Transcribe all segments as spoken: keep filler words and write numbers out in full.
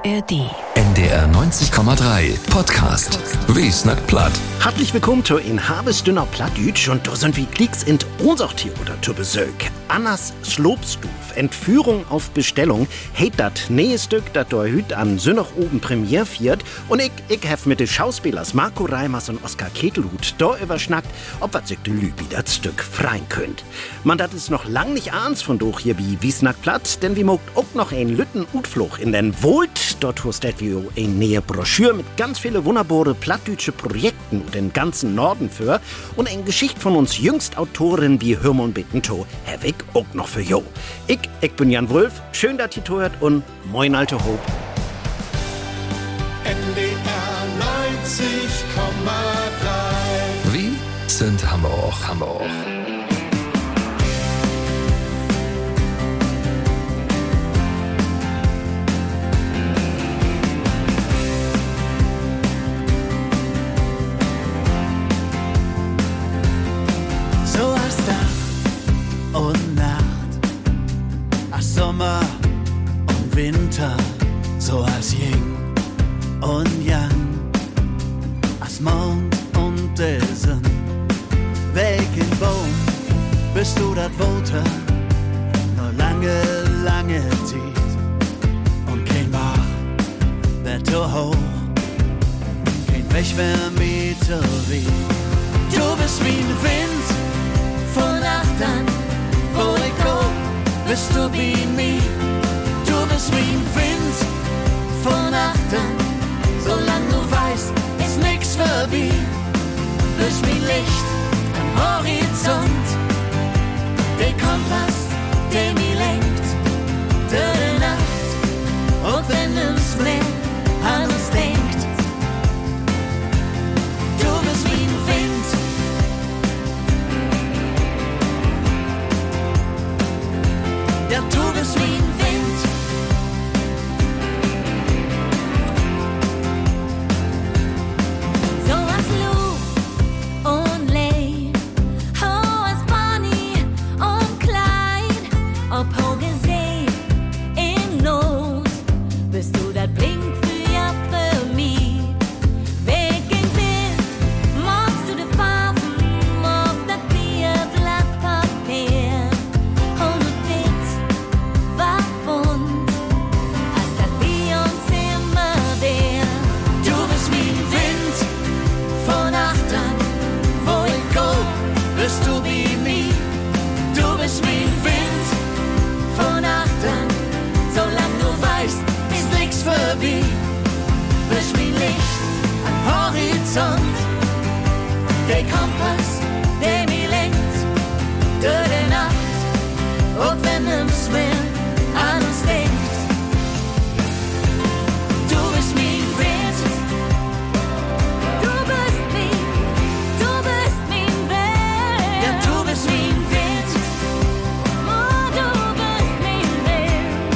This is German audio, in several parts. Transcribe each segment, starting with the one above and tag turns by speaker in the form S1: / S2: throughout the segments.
S1: R D.
S2: N D R neunzig Komma drei Podcast. Wie snackt platt?
S3: Herzlich willkommen zu in Habesdünner Plattdütsch und da sind wie Klicks in unser Theater zu Besuch. Annas Slopstuf, Entführung auf Bestellung, heit dat nähe Stück, dat da hüt an Sünnach oben Premiere fiert und ich, ich hef mit den Schauspielers Marco Reimers und Oskar Ketelhut da überschnackt, ob wat sich de Lübi dat Stück freien könnt. Man dat is noch lang nicht ahns von doch hier wie wie snackt platt, denn wie mogt auch noch ein Lütten Utfluch in den Wohlt, dort hostet wie ein nähe Broschüre mit ganz viele wunderbare plattdütsche Projekten und den ganzen Norden für und ein Geschicht von uns jüngst Autoren wie Hörmon Bittento, Herr Wick auch noch für jo. Ich, ich bin Jan Wulff, schön, dass ihr hört und moin alte Hope.
S4: N D R neunzig Komma drei.
S2: Wie sind Hamburg, Hamburg.
S5: So als Tag und Nacht, als Sommer und Winter, so als Yin und Yang, als Mond und Desen. Welchen Baum bist du dat wollte? Nur lange, lange Zeit und kein Bach wird zu hoch, kein Wäschwermeter wie. Du bist wie ein Wind von Nacht an, wo ich go, bist du bei mir. Du bist wie ein Wind von Nacht an, solange du weißt, ist nix vorbei. Bist wie Licht am Horizont, der Kompass, der mich lenkt, durch die Nacht, und wenn es mehr an uns denkt. Du bist wie ein Wind, ja, du bist wie ein Wind.
S6: So als Luft und Leh, oh, als Bonnie und Clyde, ob hohe See in Not, bist du dat Blinkfeuer für mich. Weg in Bild, magst du die Farben auf dat Bierblatt Papier. Und du Witz war bunt, als dat wir uns immer wär.
S5: Du bist wie ein Wind von Nacht an, wo ich go, bist du bei mir. Du bist wie ein Wind von Nacht an, solange du weißt, ist nix vorbei. Bist wie Licht am Horizont, der Kompass, der mich lenkt, durch die Nacht, und wenn es mehr an uns denkt. Du bist wie ein Wind,
S6: Du bist wie, du bist mein Wind.
S5: ja, du bist wie ein Wind.
S6: Oh, du bist mein Wind.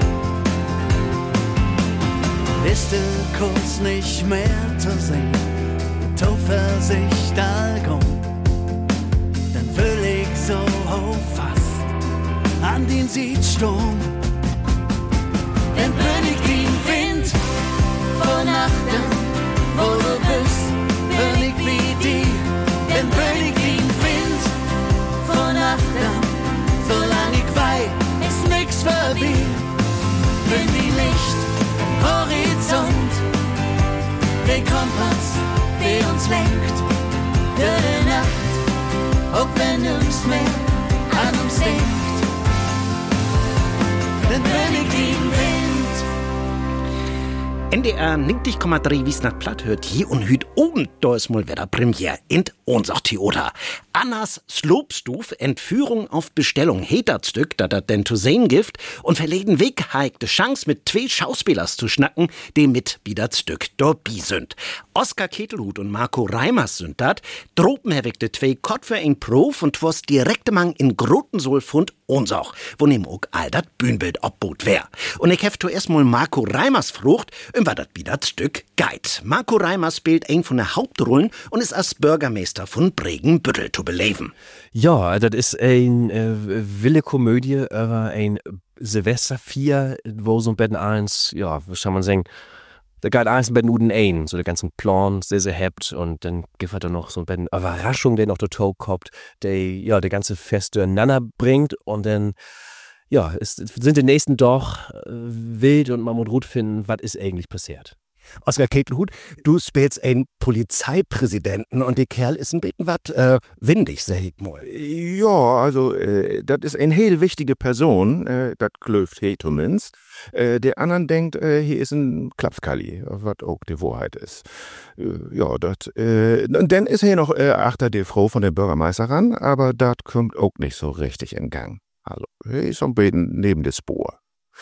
S5: Bist du kurz nicht mehr zu sehen, Zuversicht allgemein, dann fühl ich so fast an den Südsturm. Dann bin ich den Wind von Nacht an, wo du bist, bin ich bei dir. Dann bin ich den Wind von Nacht an, solange ich weiß, ist nix vorbei. Bin wie Licht am Horizont, der Kompass, der uns lenkt, durch die Nacht, auch wenn uns mehr an uns denkt. Dann bin ich den Wind.
S3: N D R neunzig Komma drei wie snackt platt hört hier und hüt oben, da ist mal wieder Premiere in unser Theater. Annas Slopstuf, Entführung auf Bestellung, heit dat Stück, dat dat denn zu sehen gibt und verleden Weg heik de Chance mit zwei Schauspielers zu schnacken, die mit wie dat Stück dabei sind. Oskar Ketelhut und Marco Reimers sind dat, droben herweg de zwei Kott für ein Prof und was direkte Mang in Grotensolfund uns auch, wo nem auch all dat Bühnenbild obboot wär. Und ich hef zuerst mal Marco Reimers frucht, und war dat wie dat Stück geit. Marco Reimers spielt ein von der Hauptrollen und ist als Bürgermeister von Bregenbüttel zu beleben.
S1: Ja, das ist ein äh, wilde Komödie über ein Silvesterfeier, wo so ein Betten eins, ja, was kann man sagen, da geht eins ein Betten Uden ein, so der ganzen Plan, sehr, sehr hebt und dann gibt es da noch so ein Betten Überraschung, der noch der Tau kommt, der, ja, der ganze Fest durcheinander bringt und dann, ja, es sind die nächsten doch äh, wild und man muss gut finden, was ist eigentlich passiert.
S3: Oskar Ketelhut, du spielst einen Polizeipräsidenten und der Kerl ist ein bisschen was äh, windig, sag ich mal.
S7: Ja, also, äh, das ist eine heel wichtige Person, äh, das glöft he zumindest. Äh, der anderen denkt, äh, hier ist ein Klapskalli, was auch die Wahrheit ist. Äh, ja, das, äh, und dann ist hier noch äh, achter die Frau von der Bürgermeister ran, aber das kommt auch nicht so richtig in Gang. Also, hier ist so ein bisschen neben der Spur.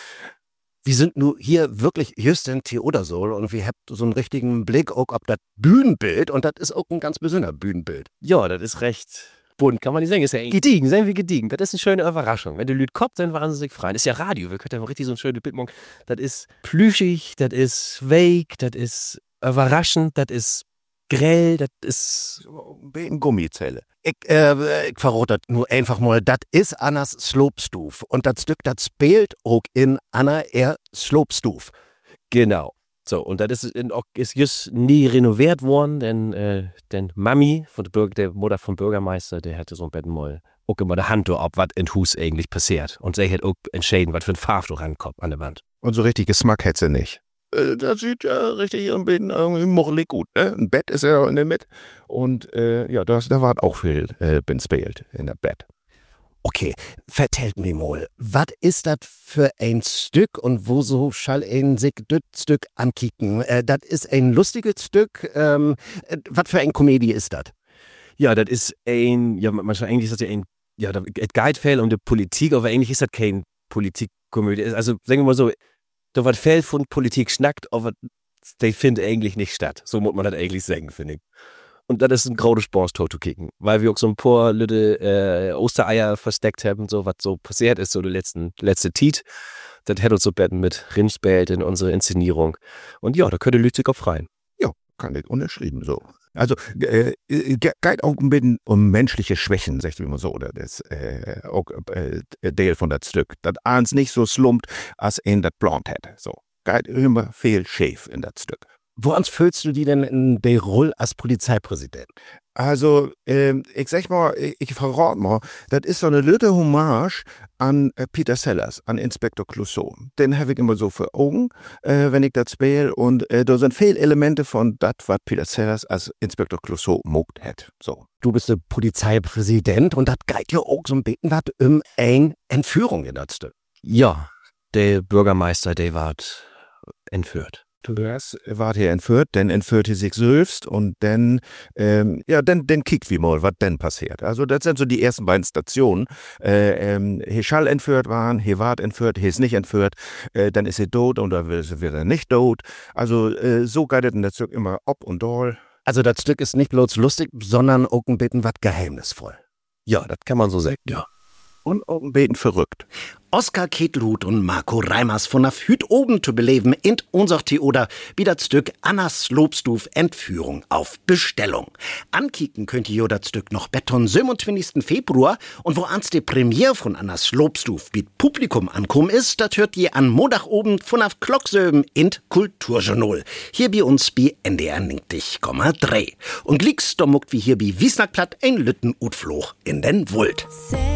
S3: Wir sind nur hier wirklich just in Theodorsol und wir habt so einen richtigen Blick auch auf das Bühnenbild und das ist auch ein ganz besonderes Bühnenbild.
S1: Ja, das ist recht bunt, kann man nicht sagen. Ist ja gediegen, sagen wir gediegen. Das ist eine schöne Überraschung. Wenn die Leute kommt, dann waren sie sich frei. Das ist ja Radio, wir können ja richtig so ein schönes Bild machen. Das ist plüschig, das ist weich, das ist überraschend, das ist grell, das ist
S7: ein Gummizelle.
S3: Ich, äh, ich verrate das nur einfach mal, das ist Annas Slopstuf und das Stück, das spielt auch in Anna er Slopstuf.
S1: Genau. So, und das ist, ist just nie renoviert worden, denn, äh, denn Mami, von der, Bürger, der Mutter vom Bürgermeister, der hatte so ein Betten mal auch immer die Hand ab, was in Hus eigentlich passiert. Und sie hat auch entschieden, was für ein Farb du rankommt an der Wand.
S7: Und so richtig Geschmack hätte sie nicht. Das sieht ja richtig ein bisschen irgendwie mochelig gut. Ne? Ein Bett ist ja in der Mitte. Und äh, ja, das, da war auch viel äh, bin spielt in der Bett.
S3: Okay, vertellt mir mal, was ist das für ein Stück und wo so schall ein sich das Stück ankicken? Äh, das ist ein lustiges Stück. Ähm, äh, was für ein Komödie ist das?
S1: Ja, das ist ein, ja, manchmal eigentlich ist das ja ein, ja, es geht viel um die Politik, aber eigentlich ist das keine Politikkomödie. Also sagen wir mal so, da wird viel von Politik schnackt, aber die findet eigentlich nicht statt. So muss man das eigentlich sagen, finde ich. Und das ist ein großer Spaß, tot zu kicken. Weil wir auch so ein paar Leute äh, Ostereier versteckt haben, so was so passiert ist, so die letzten, letzte Tiet. Das hätte uns so betten mit Rinspelt in unsere Inszenierung. Und ja, da könnte Leute sich auch rein.
S7: Ja, kann ich unterschrieben so. Also, äh, geht auch ein bisschen um menschliche Schwächen, sagt man so, oder das, äh, auch, äh, Teil von das Stück. Das eins nicht so slumpt, als ein das plant hätte. So, geht immer viel schief in das Stück.
S3: Woran fühlst du die denn in der Rolle als Polizeipräsident?
S7: Also, äh, ich sag mal, ich, ich verrate mal, das ist so eine lütte Hommage an äh, Peter Sellers, an Inspektor Clouseau. Den habe ich immer so vor Augen, äh, wenn ich das spiele. Und äh, da sind viele Elemente von das, was Peter Sellers als Inspektor Clouseau mogt hat. So.
S3: Du bist der Polizeipräsident und das geht ja auch so ein bisschen was um eine Entführung in das Stück.
S1: Ja, der Bürgermeister, der war entführt.
S7: Das ward hier entführt, dann entführt er sich selbst und dann, ähm, ja, dann, dann kickt wie mal, was denn passiert. Also das sind so die ersten beiden Stationen. Äh, ähm, hier schall entführt waren, hier ward entführt, hier ist nicht entführt, äh, dann ist er tot und dann wird er nicht tot. Also äh, so geht es in der Stück immer ob und doll.
S3: Also das Stück ist nicht bloß lustig, sondern auch ein bisschen was geheimnisvoll.
S1: Ja, das kann man so sagen, ja.
S7: Und auch ein bisschen verrückt.
S3: Oskar Ketelhut und Marco Reimers von der Hüt oben zu beleben in unser Theater wie das Stück Annas Slopstuf Entführung auf Bestellung. Ankicken könnt ihr das Stück noch beton siebenundzwanzigsten Februar und wo ans die Premiere von Annas Slopstuf mit Publikum ankommen ist, das hört ihr an Montag oben von auf Glocksöben in Kulturjournal. Hier bei uns bei N D R neunzig Komma drei. Und glicks, da muckt wie hier bei Wiesnackplatt ein Lütten Utfloch in den Wald.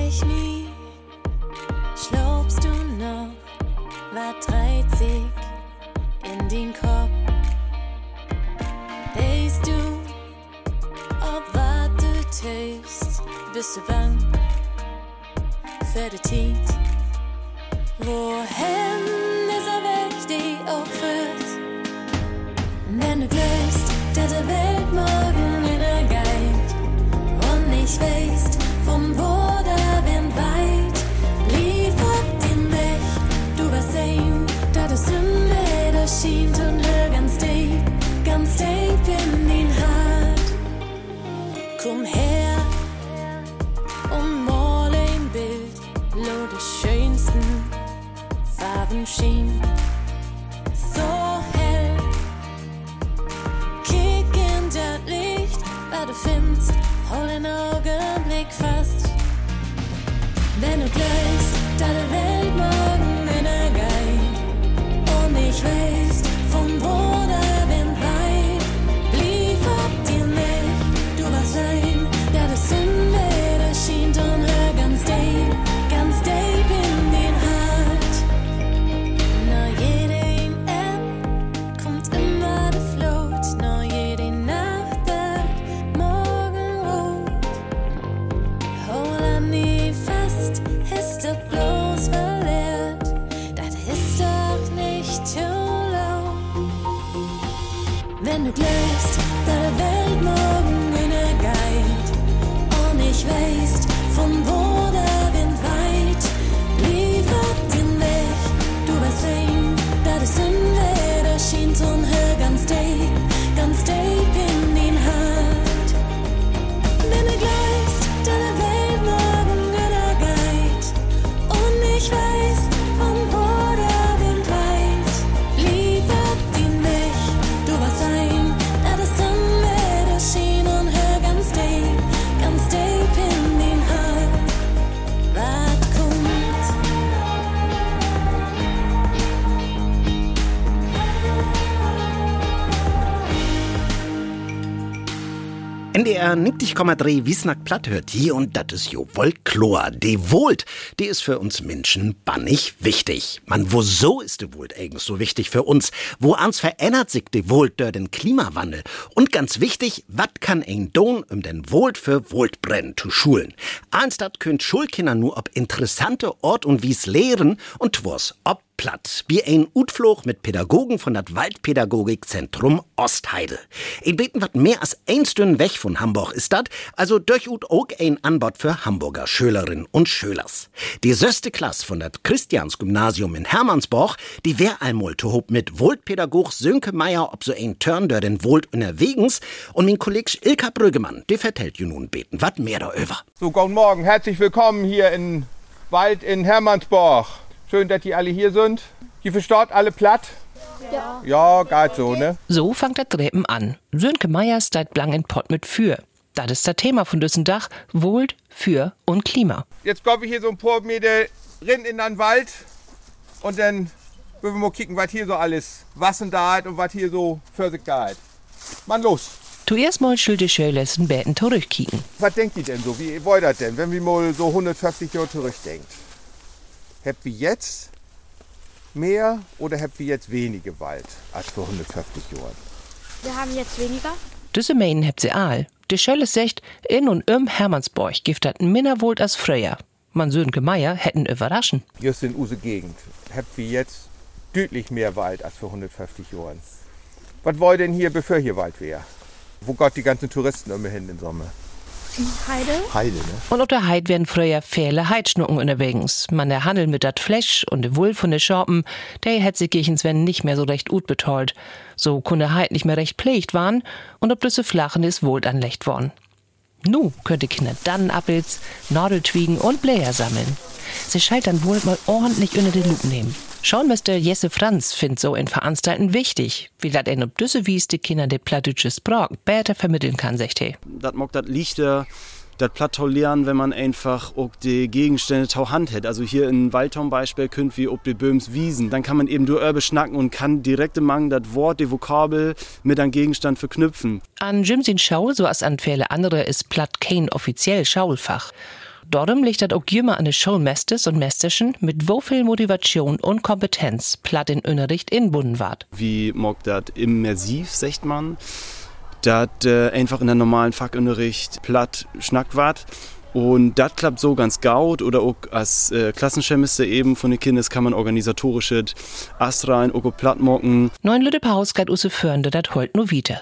S6: Schlaubst du noch, war dreißig in den Kopf? Weißt du, ob was du tust, bist du bang für die Zeit? Wohin ist er weg, die auch führt? Wenn du glaubst, dass der Welt morgen wieder geht und nicht weißt, vom wo der Wind weit. Da das Sünde schien und hör ganz deep, ganz deep in den Hart. Komm her und mal ein Bild, schien. So hell, kick in das Licht, was du findest, hol den Augenblick fast. Wenn du gleich deine Welt morgen in der Geil und ich weiß, von wo der Wind weht, liefert dir nicht, du warst ein, der das Sinn weder schien und hör ganz deep, ganz deep in den Hart. Na jede App kommt immer der Float, na jede Nacht der Morgenrot. Hol an die fest, ist doch bloß verleert, das ist doch nicht zu laut. Wenn du glaubst, deine Welt morgen in der Geid und ich weißt, von wo der Wind weit, liefert den Weg, du wirst sehen, das ist in Weder schien und hör ganz deep, ganz deep in den Hart. Wenn du glaubst, deine Welt morgen in der Geid und ich weiß, von wo der Wind weit, liefert den Weg, du wirst sein, das ist in Weder schien und hör ganz deep, ganz deep in den Hart. Was kommt?
S3: N D R neunzig Komma drei Wiesnack platt hört hier und das ist jo wohl klar. Die Wohlt, die ist für uns Menschen bannig wichtig. Man, wieso ist die Wohlt eigentlich so wichtig für uns? Wo ans verändert sich die Wohlt durch den Klimawandel? Und ganz wichtig, was kann ein Don um den Wohlt für Wohltbrennen zu schulen? Eins dat könnt Schulkinder nur ob interessante Ort und wie's lehren und was ob platt, wie ein Utflug mit Pädagogen von dat Waldpädagogikzentrum Ostheide. In beten wat mehr als ein Stünd weg von Hamburg ist dat, also durch ut auch ein Anbot für Hamburger Schülerinnen und Schülers. Die söste Klasse von dat Christiansgymnasium in Hermannsborg, die wär einmal zu hob mit Wohltpädagog Sönke Meier ob so ein Turn durch den Wohlt unterwegs und mein Kollege Ilka Brüggemann, die vertellt ju nun beten wat mehr da über.
S8: So, guten Morgen, herzlich willkommen hier in Wald in Hermannsborg. Schön, dass die alle hier sind. Die verstaut alle platt? Ja. Ja, geht so, ne?
S9: So fangt der Treppen an. Sönke Meier steht blang in Pott mit für. Das ist das Thema von diesem Dach. Wohlt, für und Klima.
S8: Jetzt komme ich hier so ein paar Meter rein in den Wald und dann wollen wir mal kicken, was hier so alles Wassen da hat und was hier so für sich da hat. Mann, los!
S9: Zuerst mal schuld die Schülersen beten zurückkicken.
S8: Was denkt ihr denn so? Wie wollt ihr das denn, wenn wir mal so hundertfünfzig Jahre zurückdenkt? Habt ihr jetzt mehr oder habt ihr jetzt weniger Wald als vor hundertfünfzig Jahren?
S10: Wir haben jetzt weniger.
S9: Diese meinen habt sie all. Die Schölle sagt, in und um Hermannsborg gibt das mehr Wohlt als früher. Man Sönke Meier hätten überraschen.
S8: Just in use Gegend habt ihr jetzt deutlich mehr Wald als vor hundertfünfzig Jahren. Was wollt ihr denn hier, bevor hier Wald wäre? Wo Gott die ganzen Touristen immer hin im Sommer?
S10: Heide.
S8: Heide, ne?
S9: Und auf der Heid werden früher viele Heidschnucken unterwegs. Man der Handel mit dat Fleisch und de Wohl von de Schorpen, der hat sich gegen Sven nicht mehr so recht gut betreut. So kunde Heid nicht mehr recht pflegt waren und ob blüsse Flachen ist Wohl anlegt worden. Nu könnte Kinder dann Appels, Nadeltwiegen und Bläher sammeln. Sie schalt dann wohl mal ordentlich unter den Lup nehmen. Schauenmeister Jesse Franz findet so in Veranstalten wichtig, wie dat en ob düsse wies die Kinder de plattdütsche Sprach besser vermitteln kann, sagt he.
S11: Dat mag dat Lichter, dat platt lernen, wenn man einfach auch die Gegenstände tau Hand hat. Also hier in Waldtaum Beispiel könnt wie ob die Böhms Wiesen. Dann kann man eben durch Örbe schnacken und kann direkt im Mang dat Wort, die Vokabel mit einem Gegenstand verknüpfen.
S9: An Jimsin Schaul, so als an viele andere, ist platt kein offiziell Schaulfach. Darum liegt das auch jümmer an den Schulmesters und Mesterchen, mit wo viel Motivation und Kompetenz platt in Unterricht inbunden ward.
S11: Wie mag dat immersiv, sagt man, dat äh, einfach in der normalen Fachunterricht platt schnackt ward. Und das klappt so ganz gaut oder auch als äh, Klassenchemister eben von den Kindern kann man organisatorische Astra in Oko platt mocken.
S9: Neun Lütte Paus geht usse Förnde, dat holt nur wieder.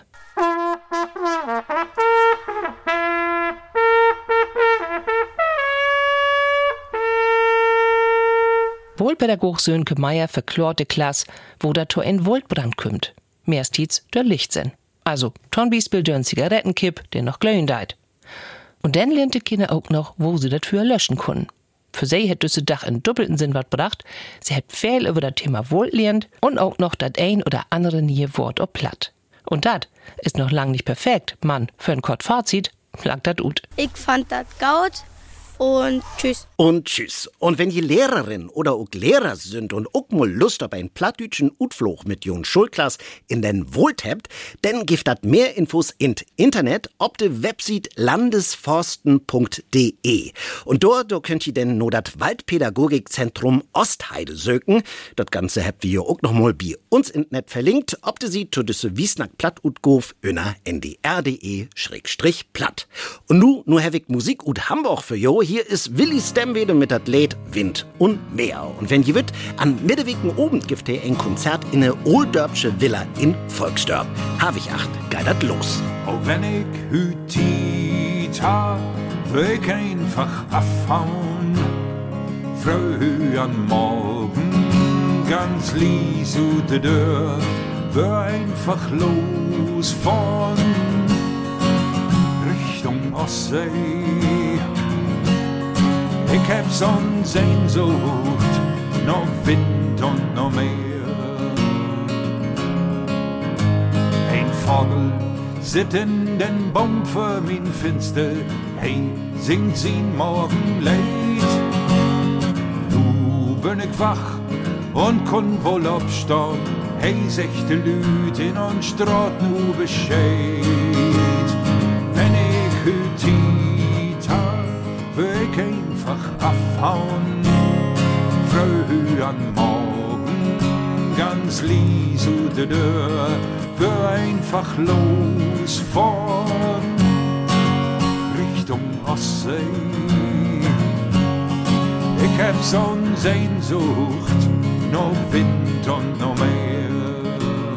S9: Wohlpädagog Sönke Meier verklort die Klasse, wo der Tor in Wohltbrand kümmt. Mehrstens der Lichtsinn. Also, Tonbispel dörn Zigarettenkipp, der noch glöhen deit. Und dann lernt die Kinder auch noch, wo sie das für löschen können. Für sie hat diese Dach in doppelten Sinn was gebracht. Sie hat viel über das Thema Wohl gelernt und auch noch das ein oder andere nie Wort ob platt. Und das ist noch lang nicht perfekt, Mann. Für ein Kort Fazit lag das gut.
S10: Ich fand das gut. Und tschüss.
S3: Und tschüss. Und wenn ihr Lehrerin oder auch Lehrer sind und auch mal Lust auf einen plattdütschen Utflug mit Jon Schulklass in den Wohlt habt, dann gibt das mehr Infos in Internet auf der Website landesforsten punkt de. Und dort, da könnt ihr denn nur das Waldpädagogikzentrum Ostheide söken. Das Ganze habt ihr auch noch mal bei uns im Netz verlinkt, ob ihr sie zu düsse Wiesnack platt ut gof öner n d r punkt d e schrägstrich platt. Und nu, nu hab ich Musik ut Hamburg für jo. Hier ist Willi Stemwede mit das Lied Wind und Meer. Und wenn ihr wollt, an Mittewegen oben gibt ihr ein Konzert in eine Ohldörbsche Villa in Volksdörp. Hab ich acht, geidert los.
S12: Oh, wenn ich hütit hab, will ich einfach abhauen. Früh an Morgen, ganz lies ut de Dörr, will einfach losfahren Richtung Ostsee. Ich hab so'n Sehnsucht, noch Wind und noch Meer. Ein Vogel sitzt in den Baum für mein Finster, hey, singt sein Morgenlied. Nu bin ich wach und kun wohl abstehen, hey, sechte Lüt in uns Straat nu Bescheid. Wenn ich hütit hab, will ich einfach abhauen, früh an Morgen, ganz lies ut de Dörr, will einfach losfahren, Richtung Ostsee. Ich hab so'n Sehnsucht, no Wind und no Meer.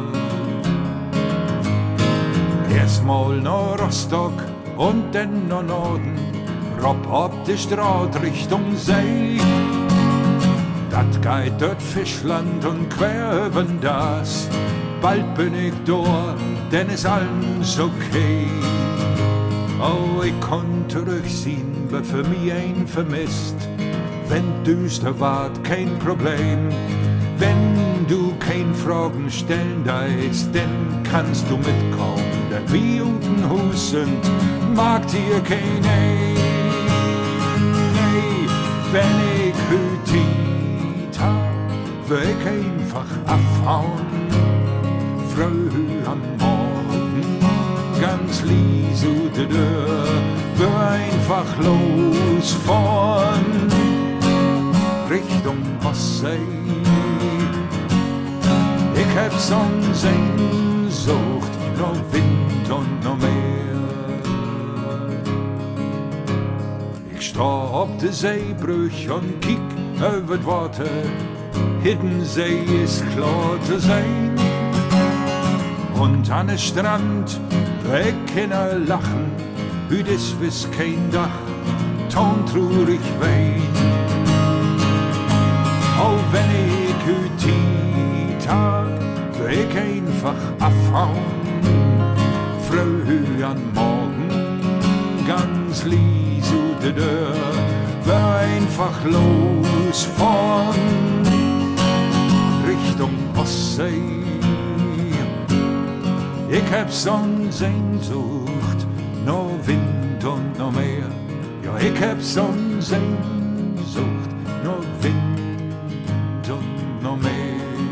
S12: Erstmal nach Rostock und dann nach Norden, Rob ob de Straat Richtung See. Dat geht dort Fischland und querven das. Bald bin ich dort, denn ist alles okay. Oh, ich konnte zurücksehen, wer für mich ein vermisst. Wenn düster wart, kein Problem. Wenn du kein Fragen stellen deist, dann kannst du mitkommen. Denn wie unten Hus sind, mag dir kein Ei. Wenn ich hütit hab, will ich einfach abhauen. Früh am Morgen, ganz lies ut de Dörr, will einfach losfahren, Richtung Ostsee. Ich hab so'n Sehnsucht, no Wind und no Meer. Ich steh ob de Seebrüch und kick über d Worte, Hiddensee ist klar zu sein. Und an den Strand, weg Kinder lachen, hüt is wiss kein Dach, ton trurig wein. Oh, wenn ich hütit hab, will ich einfach abhauen, früh an Morgen, ganz lies ut de Dörr, will einfach losfahren, Richtung Ostsee. Ich hab so'n Sehnsucht, no Wind und no Meer. Ja, ich hab so'n Sehnsucht, no Wind und no Meer.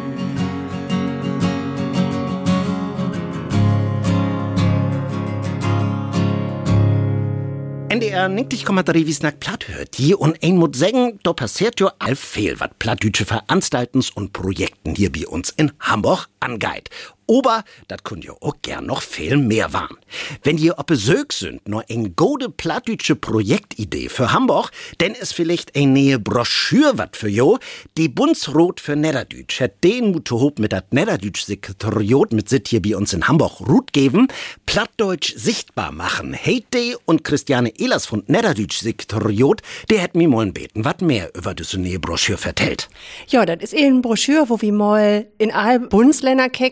S3: N D R neunzig Komma drei Wiesnack platt hört die und ein muss sagen, da passiert jo all viel, wat plattdütsche Veranstaltens und Projekten hier bei uns in Hamburg angeht. Aber das könnt ihr auch gern noch viel mehr waren. Wenn ihr op Besög sind, nur ein gode plattdütsche Projektidee für Hamburg, denn ist vielleicht eine neue Broschüre wat für jo. Die Bundsrot für Niederdütsch hat den Mutterhob mit dat Niederdütsch-Sekretariat mit sit hier bei uns in Hamburg Rut geben, Plattdeutsch sichtbar machen. Heite und Christiane Ehlers von Niederdütsch-Sekretariat, der hat mir mal beten, wat mehr über diese neue Broschüre vertellt.
S13: Ja, das ist eine Broschüre, wo wir mal in all Bundesländer kecken habt,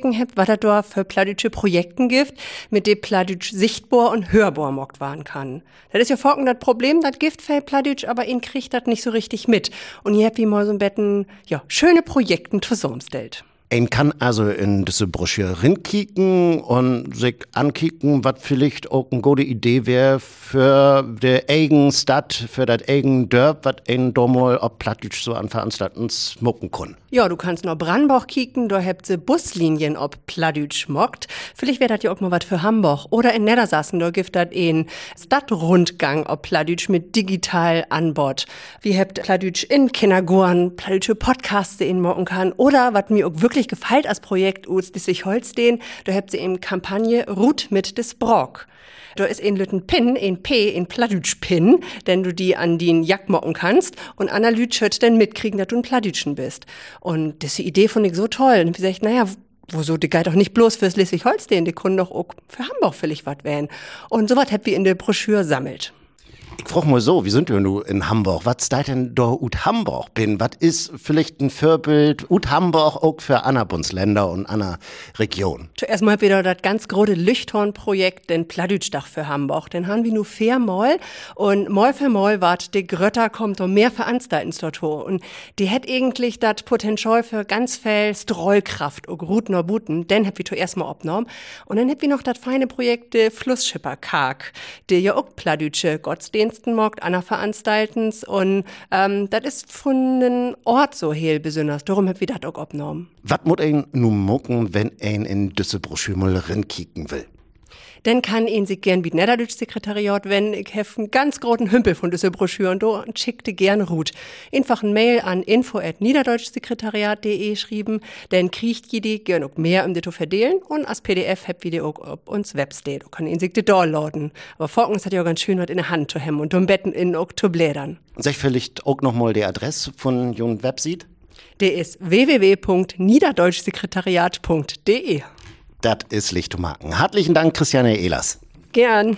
S13: was er da für plattdütsche Projekten gibt, mit dem Plattdütsch sichtbar und hörbar mockt werden kann. Das ist ja folgend das Problem, das Gift fällt Plattdütsch, aber ihn kriegt das nicht so richtig mit. Und hier habt ihr mal so ein Betten, ja, schöne Projekten zusammengestellt.
S3: Ein kann also in diese Broschüre rinkicken und sich ankicken, was vielleicht auch eine gute Idee wäre für die eigene Stadt, für das eigene Dorf, was ein da mal auf Plattdütsch so an Veranstaltungen smoken kann.
S13: Ja, du kannst noch Brandenburg kicken, da habt sie Buslinien ob Plattdütsch mockt. Vielleicht wäre das ja auch mal was für Hamburg. Oder in Niedersachsen, da gibt das ein Stadtrundgang ob Plattdütsch mit digital an Bord. Wie habt Plattdütsch in Kindergorn, Plattdütsche Podcasts in mocken kann. Oder, was mir auch wirklich gefällt als Projekt aus Schleswig-Holstein, da habt sie eben Kampagne Rut mit des Brock. Da ist ein lütten Pin, ein P, ein Plattdütsch-Pin, denn du die an den Jack mocken kannst und Anna Lüt schützt dann mitkriegen, dass du ein Plattdütschen bist. Und diese Idee fand ich so toll. Und wie gesagt, naja, wieso, die geht doch nicht bloß für Schleswig-Holstein, die können doch auch für Hamburg vielleicht was werden. Und sowas habt ihr in der Broschüre sammelt.
S3: Ich frag mal so, wie sind wir nun in Hamburg? Was steht denn da ut Hamburg bin? Was ist vielleicht ein Vorbild ut Hamburg auch für andere Bundesländer und andere Regionen?
S13: Zuerst mal wieder das ganz große Leuchtturmprojekt, den Plattdütschdach für Hamburg. Den haben wir nur vier Mal und mal für mal wart die Grötter kommt um mehr Veranstaltungsdorto und die hätt eigentlich das Potenzial für ganz viel Strollkraft und gut nur buten. Den hätt wir zuerst mal abgenommen und dann hätt wir noch das feine Projekt de Flussschipper Karg, der ja auch Plattdütsche Gottesdienst mockt, Anna veranstaltens und ähm, das ist von den Ort so heel besonders. Darum hab ich das auch abgenommen.
S3: Was muss ein nun mucken, wenn ein in diese Broschüre mal rinkicken will?
S13: Dann kann ihn sich gern mit Niederdeutsches Sekretariat, wenn ich hef einen ganz großen Hümpel von dieser Broschüre und do schickte gern Ruth. Einfach ein Mail an info at niederdeutschsekretariat punkt de schrieben, dann kriegt ihr die gern auch mehr um die zu verdelen und als P D F habt ihr die auch auf uns Website. Du kann ihn sich die downloaden. Aber folgendes hat ja auch ganz schön was in der Hand zu haben und um Betten in auch zu blädern.
S3: Sag vielleicht auch noch mal die Adresse von Jon Website?
S13: Der ist w w w punkt niederdeutschsekretariat punkt de.
S3: Das ist Licht zu machen. Herzlichen Dank, Christiane Ehlers.
S13: Gern.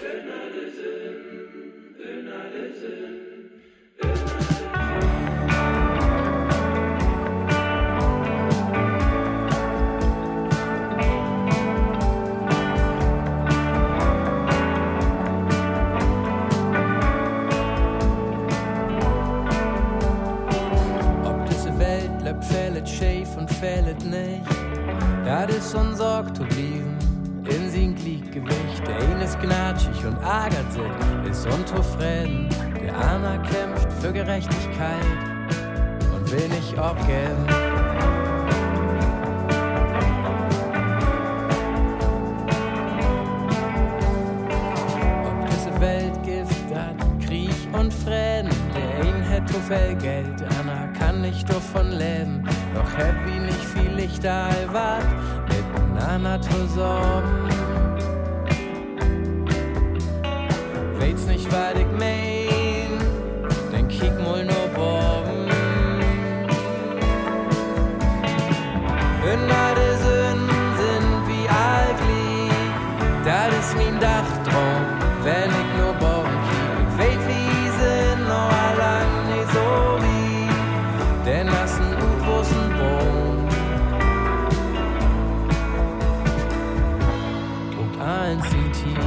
S14: Ob diese Welt lebt, fällt schief und fällt nicht. Das ist unser zu blieben, in sein Gliedgewicht. Der eine ist gnatschig und ärgert sich, ist unzufrieden. Der andere kämpft für Gerechtigkeit und will nicht abgeben. Ob diese Welt Gift hat, Krieg und Frieden. Der eine hat zu viel Geld, der andere kann nicht davon leben. Doch hätt wie nicht viel Lichter allwart, miteinander zusammen. Weit's nicht, was ich mein, dann kick mal nur boben. Und alle Sünden sind wie allglied, das ist mein Dachtraum, wenn ich nur boben kick. Ich weet, wie sind noch lang nicht so wie, denn das ist ein gut großen Boom. Und eins sind tief.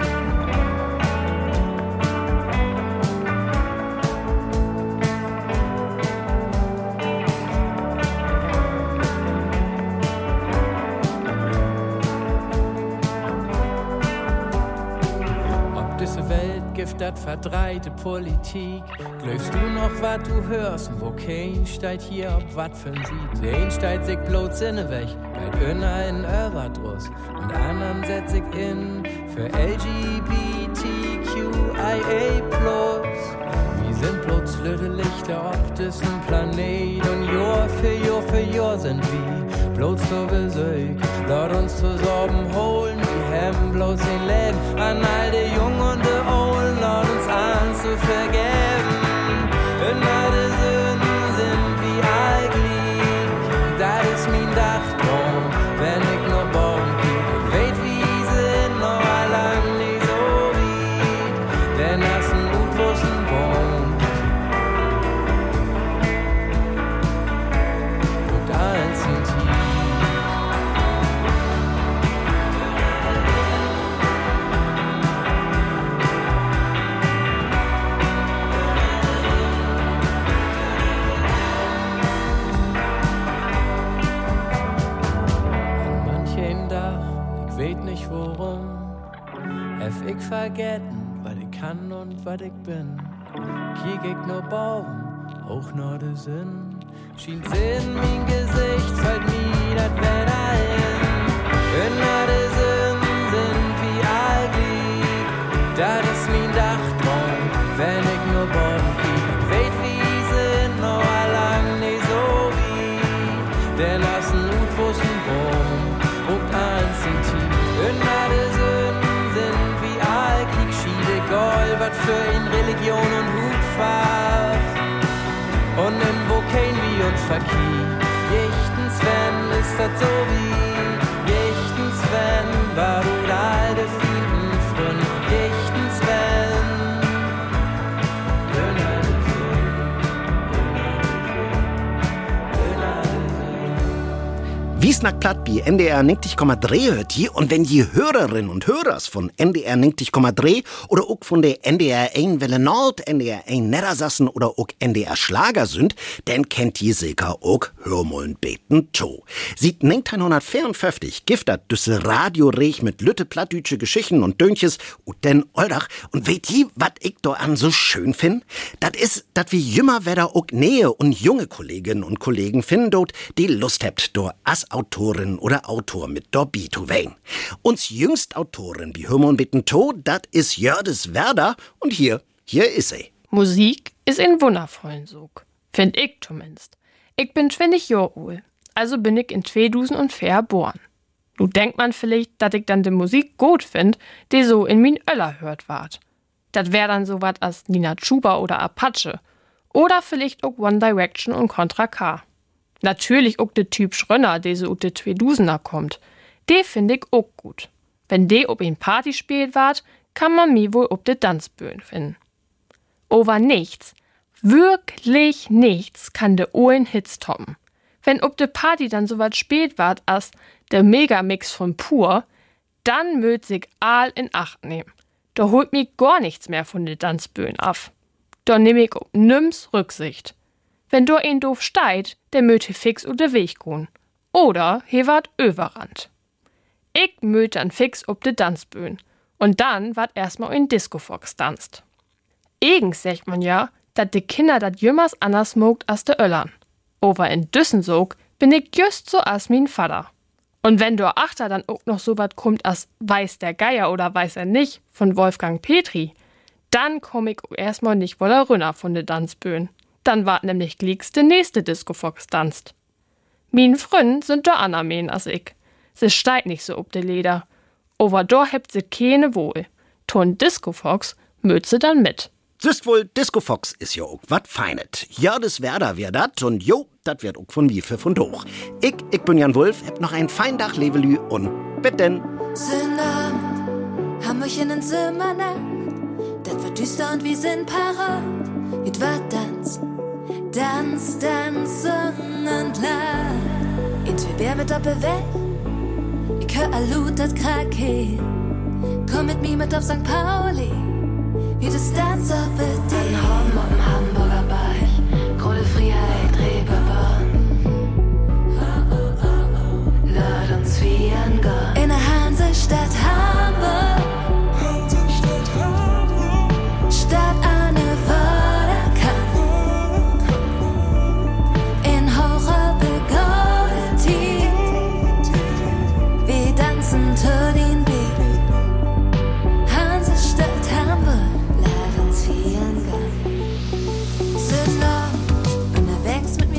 S14: Gift, dat verdreite Politik. Glaubst du noch, wat du hörst? Wo kein steigt hier, ob wat für ein Sieg. Der ein steigt sich bloß Sinne weg, geht einer in Overdruss. Und anderen setz ich in für L G B T Q I A plus. Wir sind bloß lüde Lichter auf diesem Planet. Und Jahr für Jahr für Jahr sind wir bloß so besäugt. Lass uns zusammen holen, wir haben bloß ein Leben an all die Jungen und die Olden. Lass uns an zu vergeben. Und alle Sünden sind wie allglied. Da ist mein Dachtraum, wenn ich nur bauen krieg. Ich weet, wie sind noch lang nicht so wie, denn das ist ein gut großen Baum. Und eins sind tief. vergessen, was ich kann und was ich bin. Kiek ich nur Baum, auch nur der Sinn. Schien Sinn, mein Gesicht fällt mir das Wetter hin. Wenn nur der Sinn sind wie all die, das ist mein Dachtraum, wenn ich nur Baum kiek. Ich weet, wie sind noch lang nicht so wie der nassen Hut, wo's ein Baum, ruckt eins in tief. Wenn nur der Sinn sind wie all kiek, schiede Gold, was für ihn Religion und Hutfach. Und in wo kein wie uns verkieh. Jichtens wenn ist das so wie. Jichtens wenn war du alte Fieden frün. Jichtens wenn.
S3: Wiesnack platt bi N D R neunzig Komma drei hört die und wenn die Hörerinnen und Hörers von N D R neunzig Komma drei oder auch von der N D R eins Welle Nord, N D R eins Niedersachsen oder auch N D R Schlager sind, dann kennt die sicher auch Hörmollen beten to. Sieht neunzehnhundertvierundfünfzig giftet düsse Radiorech mit lütte plattdütsche Geschichten und Dönches und den Oldach und weht die, wat ich do an so schön find? Dat is, dat wie jümmer wedder auch Nähe und junge Kolleginnen und Kollegen finden dort, die Lust habt, do as Autorin oder Autor mit Dobby zu wein. Uns jüngst Autorin, wie Hörmon bitten to, dat is Jördis Werder und hier, hier is sie.
S15: Musik ist ein wundervollen Sog. Find ich zumindest. Ich bin zwanzig Jahre alt, also bin ich in zweitausendvier geboren. Nu denkt man vielleicht, dass ich dann die Musik gut find, die so in min Öller hört ward. Dat wär dann so wat als Nina Chuba oder Apache. Oder vielleicht auch One Direction und Contra K. Natürlich auch der Typ Schrönner, der so ut de zweitausender kommt. De find ich auch gut. Wenn de ob in Party spielt ward, kann man mi wohl ob de Tanzbühnen finden. Aber nichts, wirklich nichts kann de ohlen Hits toppen. Wenn ob de Party dann so wat spät ward als der Megamix von Pur, dann möt sich all in Acht nehmen. Da holt mi gar nichts mehr von de Tanzbühnen af. Da nehm ich ob nims Rücksicht. Wenn du ihn doof steit, der möte fix u de Weg gehen. Oder he wart överrand. Ich möte an fix ob de Tanzbühn. Und dann wart erstmal in Discofox tanzt. Egens sagt man ja, dat de Kinder dat jümmers anders mogt as de Öllern. Aber in Düssensog bin ich just so as min Vater. Und wenn du achter dann auch noch so wat kommt as Weiß der Geier oder weiß er nicht von Wolfgang Petri, dann komm ich erstmal nicht woller rünner von de Tanzbühn. Dann wart nämlich glicks de nächste Discofox tanzt. Min Frünn sind do ander men as ich. Se steigt nicht so ob de Leder. Aber do hebt se keine wohl. Ton Discofox möt se dann mit.
S3: Süßt wohl, Discofox is ja auch wat feinet. Jördis Werder wär dat und jo, dat wird auch von mir für von doch. Ich, ich bin Jan Wulff, hab noch ein Feindach Levelü und bitten.
S6: Abend, haben euch in den Zimmer nach. Dat wird düster und wir sind parat. Mit wat Tanz, Tanz, Tanz, Song und Lach. In zwei Bär mit Doppelweg, ich hör Alut, dat Krake. Komm mit mir mit auf Sankt Pauli. Wie das Tanz auf mit dir. An Horn am Hamburger Ball. Große Freiheit, Reeperbahn. Lad uns wie ein Gott. In der Hansestadt Hamburg. Hansestadt Hamburg. Stadt Anne Vorderkamp. In hocher Begaudetie. Wir tanzen zu den Beat. Hansestadt Hamburg. Sind noch unterwegs mit mir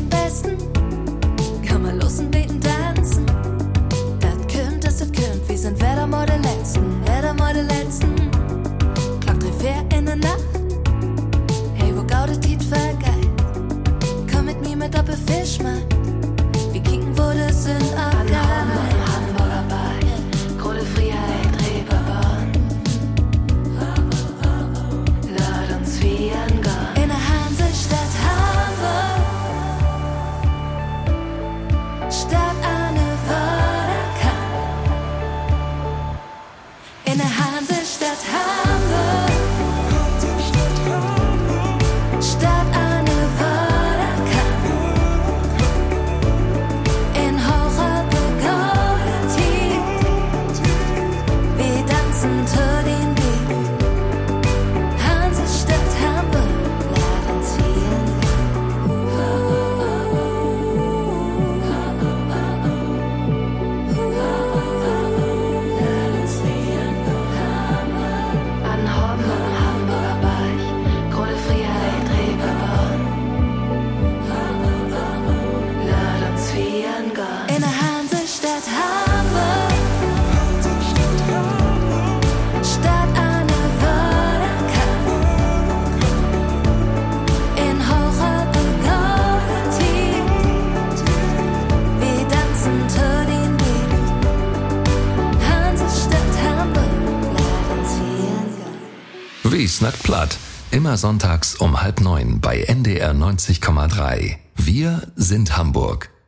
S2: Wie snackt platt? Immer sonntags um halb neun bei N D R neunzig Komma drei. Wir sind Hamburg.